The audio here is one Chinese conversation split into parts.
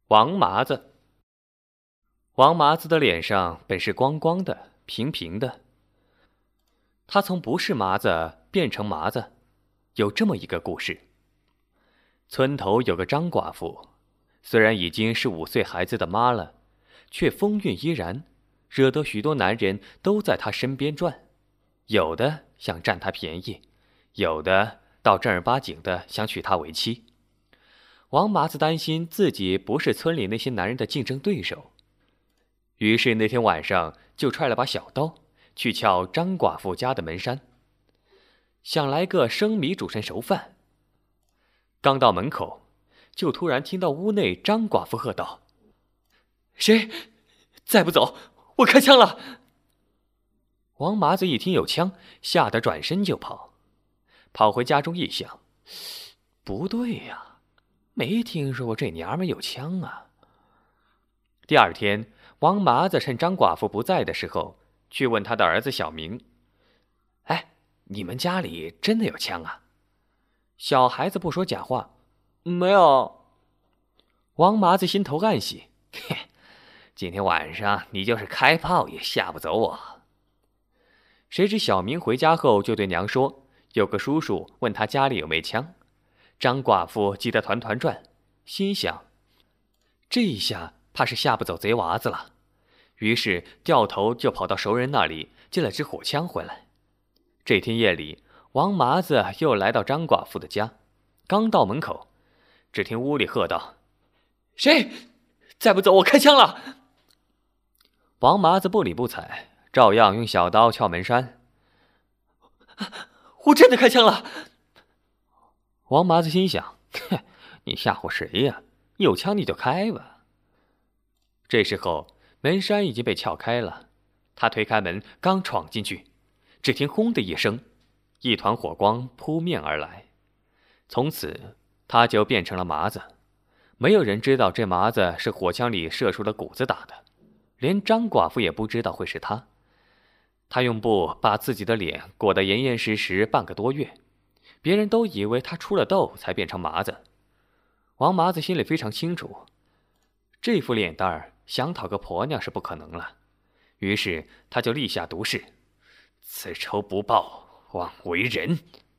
王麻子。王麻子的脸上本是光光的、平平的，他从不是麻子变成麻子，有这么一个故事。村头有个张寡妇，虽然已经是5岁孩子的妈了，却风韵依然，惹得许多男人都在她身边转，有的想占她便宜，有的倒正儿八经的想娶她为妻。王麻子担心自己不是村里那些男人的竞争对手，于是那天晚上就揣了把小刀去撬张寡妇家的门扇，想来个生米煮成熟饭。刚到门口，就突然听到屋内张寡妇喝道：“谁？再不走，我开枪了！”王麻子一听有枪，吓得转身就跑。跑回家中一想，不对呀，没听说过这娘们有枪啊。第二天，王麻子趁张寡妇不在的时候，去问他的儿子小明：“哎，你们家里真的有枪啊？”小孩子不说假话：“没有。”王麻子心头暗喜：“嘿，今天晚上你就是开炮也吓不走我。”谁知小明回家后就对娘说，有个叔叔问他家里有没枪。张寡妇急得团团转，心想这一下怕是吓不走贼娃子了，于是掉头就跑到熟人那里借了支火枪回来。这天夜里，王麻子又来到张寡妇的家，刚到门口，只听屋里喝道：“谁？再不走我开枪了！”王麻子不理不睬，照样用小刀撬门栓。“我真的开枪了！”王麻子心想：“你吓唬谁呀？有枪你就开吧。”这时候门栓已经被撬开了，他推开门刚闯进去，只听轰的一声，一团火光扑面而来。从此他就变成了麻子，没有人知道这麻子是火枪里射出的谷子打的，连张寡妇也不知道会是他。他用布把自己的脸裹得严严实实半个多月，别人都以为他出了痘才变成麻子。王麻子心里非常清楚，这副脸蛋儿想讨个婆娘是不可能了，于是他就立下毒誓：“此仇不报，枉为人。”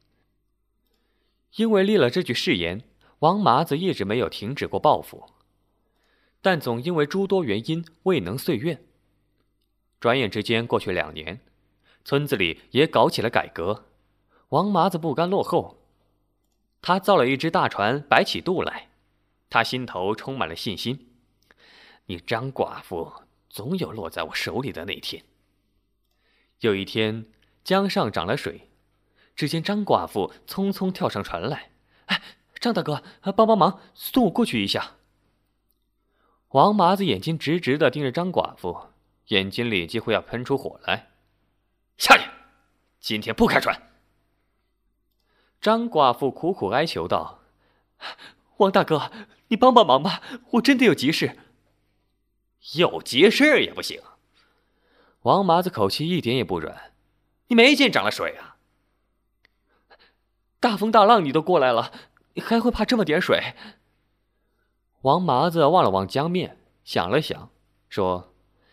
因为立了这句誓言，王麻子一直没有停止过报复，但总因为诸多原因未能遂愿。转眼之间过去2年，村子里也搞起了改革。王麻子不甘落后，他造了一只大船摆起渡来，他心头充满了信心：你张寡妇总有落在我手里的那天。有一天，江上涨了水，只见张寡妇匆匆跳上船来：“哎，张大哥，帮帮忙，送我过去一下。”王麻子眼睛直直地盯着张寡妇，眼睛里几乎要喷出火来：“下去，今天不开船！”张寡妇苦苦哀求道：“王大哥，你帮帮忙吧，我真的有急事。”“有急事也不行。”王麻子口气一点也不软：“你没见涨了水啊？大风大浪你都过来了，你还会怕这么点水？”王麻子望了望江面，想了想，说：“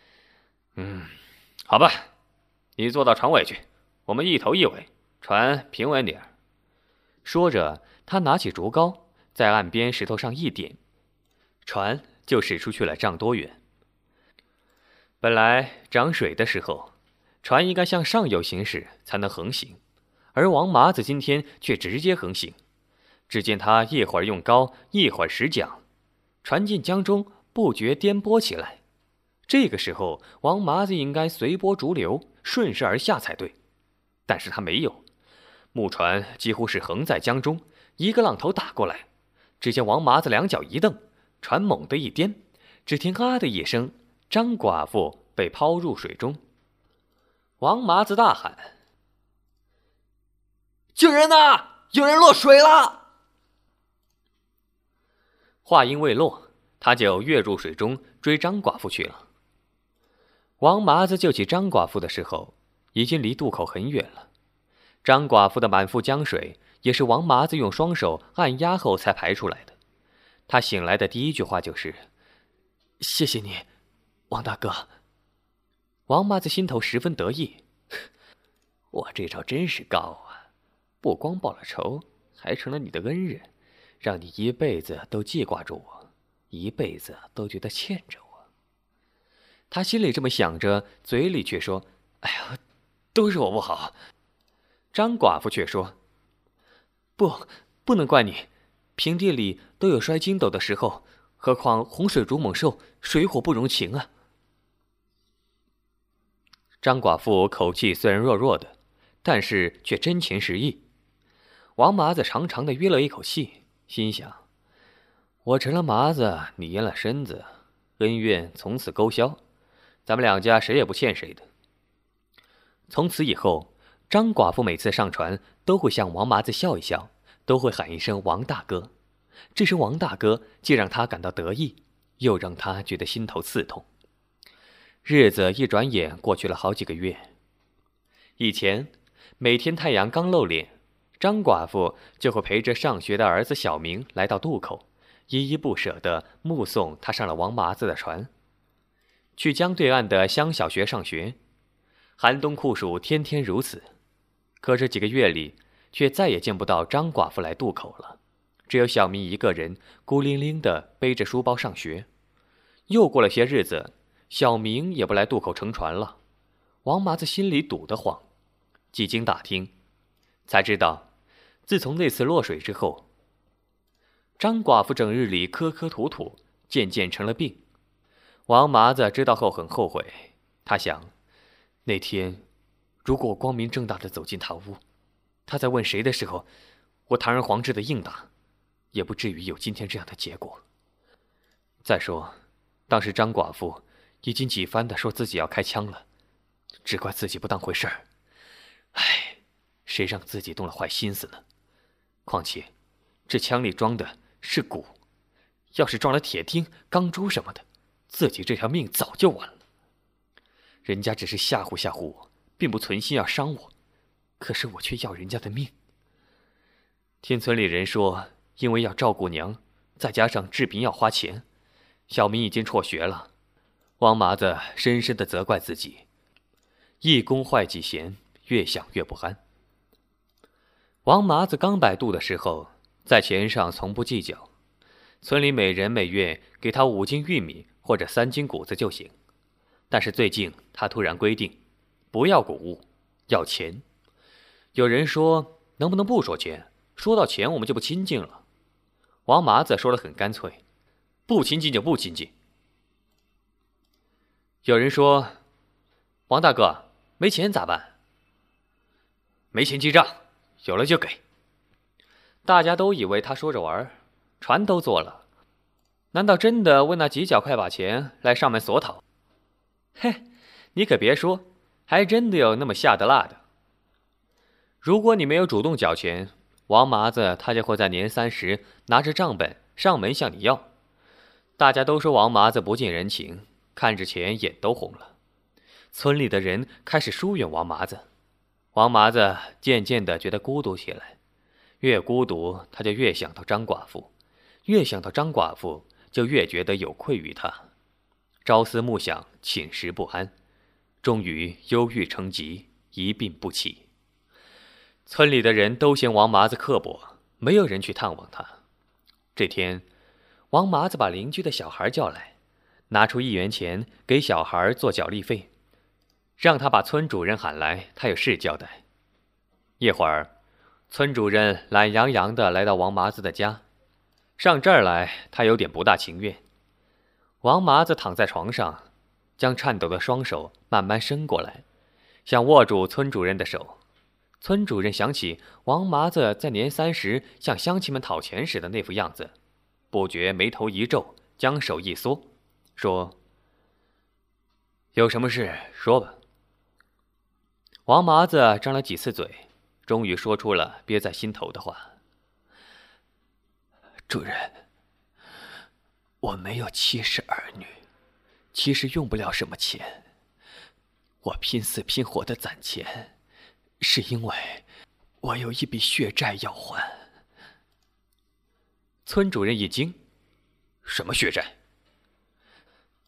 好吧，你坐到船尾去，我们一头一尾，船平稳点。”说着，他拿起竹篙，在岸边石头上一点，船就驶出去了丈多远。本来涨水的时候，船应该向上游行驶才能横行，而王麻子今天却直接横行。只见他一会儿用篙，一会儿使桨，船进江中不觉颠簸起来。这个时候，王麻子应该随波逐流，顺势而下才对，但是他没有。木船几乎是横在江中，一个浪头打过来，只见王麻子两脚一蹬，船猛地一颠，只听啊的一声，张寡妇被抛入水中。王麻子大喊：“救人呐！有人落水了！”话音未落，他就跃入水中追张寡妇去了。王麻子救起张寡妇的时候，已经离渡口很远了。张寡妇的满腹江水也是王麻子用双手按压后才排出来的。他醒来的第一句话就是：“ 谢谢你，王大哥。 王麻子心头十分得意，我这招真是高啊！不光报了仇，还成了你的恩人，让你一辈子都记挂住我，一辈子都觉得欠着我。他心里这么想着，嘴里却说：“哎呀，都是我不好。”张寡妇却说：“不能怪你，平地里都有摔筋斗的时候，何况洪水如猛兽，水火不容情啊。”张寡妇口气虽然弱弱的，但是却真情实意。王麻子长长的吁了一口气，心想：我成了麻子，你阉了身子，恩怨从此勾销，咱们两家谁也不欠谁的。从此以后，张寡妇每次上船都会向王麻子笑一笑，都会喊一声王大哥。这声王大哥既让他感到得意，又让他觉得心头刺痛。日子一转眼过去了好几个月。以前每天太阳刚露脸，张寡妇就会陪着上学的儿子小明来到渡口，依依不舍地目送他上了王麻子的船，去江对岸的乡小学上学。寒冬酷暑，天天如此。可这几个月里，却再也见不到张寡妇来渡口了，只有小明一个人孤零零地背着书包上学。又过了些日子，小明也不来渡口乘船了。王麻子心里堵得慌，几经打听，才知道，自从那次落水之后，张寡妇整日里磕磕吐吐，渐渐成了病。王麻子知道后很后悔，他想，那天如果我光明正大地走进他屋，他在问谁的时候，我堂而皇之的应答，也不至于有今天这样的结果。再说，当时张寡妇已经几番地说自己要开枪了，只怪自己不当回事儿。唉，谁让自己动了坏心思呢？况且，这枪里装的是骨，要是装了铁钉、钢珠什么的，自己这条命早就完了。人家只是吓唬吓唬我，并不存心要伤我，可是我却要人家的命。听村里人说，因为要照顾娘，再加上治病要花钱，小明已经辍学了。王麻子深深地责怪自己，一功坏几贤，越想越不安。王麻子刚摆渡的时候，在钱上从不计较，村里每人每月给他5斤玉米或者3斤谷子就行。但是最近他突然规定，不要谷物，要钱。有人说，能不能不说钱？说到钱我们就不亲近了。王麻子说得很干脆，不亲近就不亲近。有人说，王大哥，没钱咋办？没钱记账，有了就给。大家都以为他说着玩，船都坐了，难道真的为那几角快把钱来上门索讨？嘿，你可别说，还真的有那么下得辣的。如果你没有主动缴钱，王麻子他就会在年30拿着账本上门向你要。大家都说王麻子不近人情，看着钱眼都红了。村里的人开始疏远王麻子，王麻子渐渐地觉得孤独起来。越孤独，他就越想到张寡妇，越想到张寡妇，就越觉得有愧于他。朝思暮想，寝食不安，终于忧郁成疾，一病不起。村里的人都嫌王麻子刻薄，没有人去探望他。这天，王麻子把邻居的小孩叫来，拿出1元钱给小孩做脚力费，让他把村主任喊来，他有事交代。一会儿，村主任懒洋洋地来到王麻子的家，上这儿来，他有点不大情愿。王麻子躺在床上，将颤抖的双手慢慢伸过来，想握住村主任的手。村主任想起王麻子在年30向乡亲们讨钱时的那副样子，不觉眉头一皱，将手一缩，说：“有什么事说吧。”王麻子张了几次嘴，终于说出了憋在心头的话：“ 主任，我没有妻室儿女，其实用不了什么钱。我拼死拼活的攒钱，是因为我有一笔血债要还。” 村主任一惊：“什么血债？”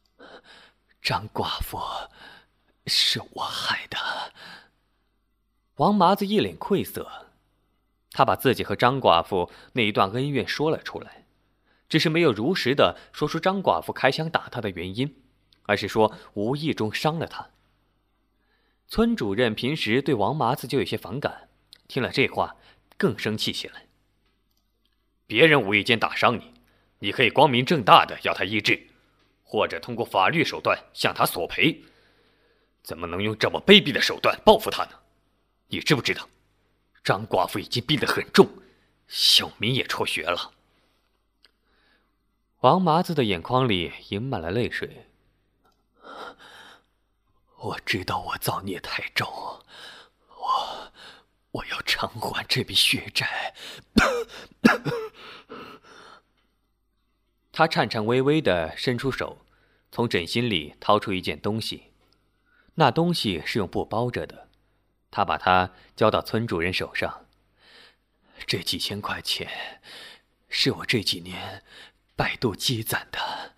张寡妇是我害的。 王麻子一脸愧色，他把自己和张寡妇那一段恩怨说了出来，只是没有如实的说出张寡妇开枪打他的原因，而是说无意中伤了他。村主任平时对王麻子就有些反感，听了这话更生气起来。别人无意间打伤你，你可以光明正大的要他医治，或者通过法律手段向他索赔，怎么能用这么卑鄙的手段报复他呢？你知不知道，张寡妇已经病得很重，小明也辍学了。王麻子的眼眶里盈满了泪水。 我知道我造孽太重，我要偿还这笔血债。 他颤颤巍巍地伸出手，从枕芯里掏出一件东西，那东西是用布包着的。他把它交到村主任手上。 这几千块钱是我这几年百度积攒的，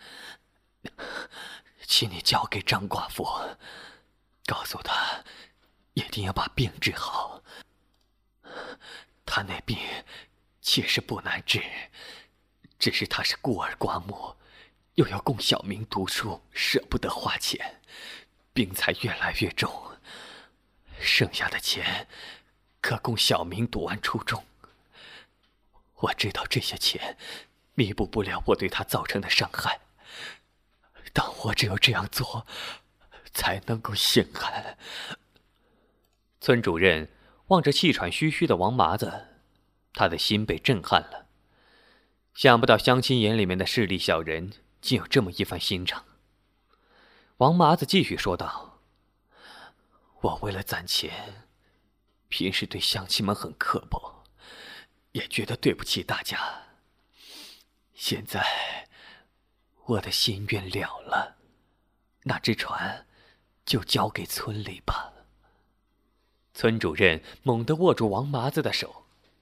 请你交给张寡妇，告诉她一定要把病治好。她那病其实不难治，只是她是孤儿寡母，又要供小明读书，舍不得花钱，病才越来越重。剩下的钱可供小明读完初中。我知道这些钱弥补不了我对他造成的伤害，但我只有这样做才能够心寒。 村主任望着气喘吁吁的王麻子，他的心被震撼了。想不到乡亲眼里面的势利小人竟有这么一番心肠。王麻子继续说道： 我为了攒钱，平时对乡亲们很刻薄，也觉得对不起大家。现在我的心愿了了，那只船就交给村里吧。 村主任猛地握住王麻子的手。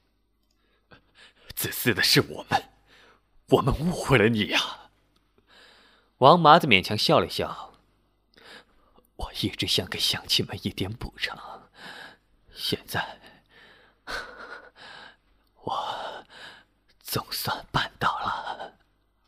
自私的是我们误会了你呀。 王麻子勉强笑了笑。 我一直想给乡亲们一点补偿，现在我总算办到了。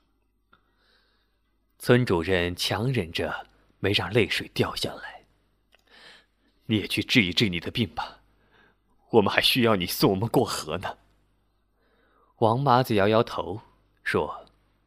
村主任强忍着没让泪水掉下来。 你也去治一治你的病吧，我们还需要你送我们过河呢。 王麻子摇摇头说：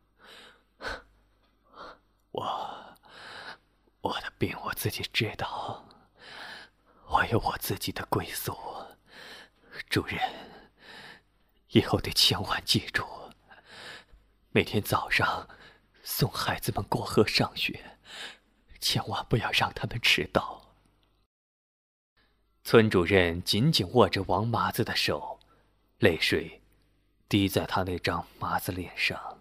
我的病我自己知道，我有我自己的归宿。主任，以后得千万记住，每天早上送孩子们过河上学，千万不要让他们迟到。 村主任紧紧握着王麻子的手，泪水滴在他那张麻子脸上。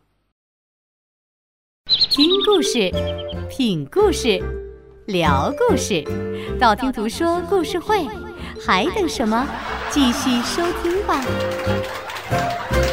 听故事，品故事，聊故事，道听途说故事会，还等什么？继续收听吧。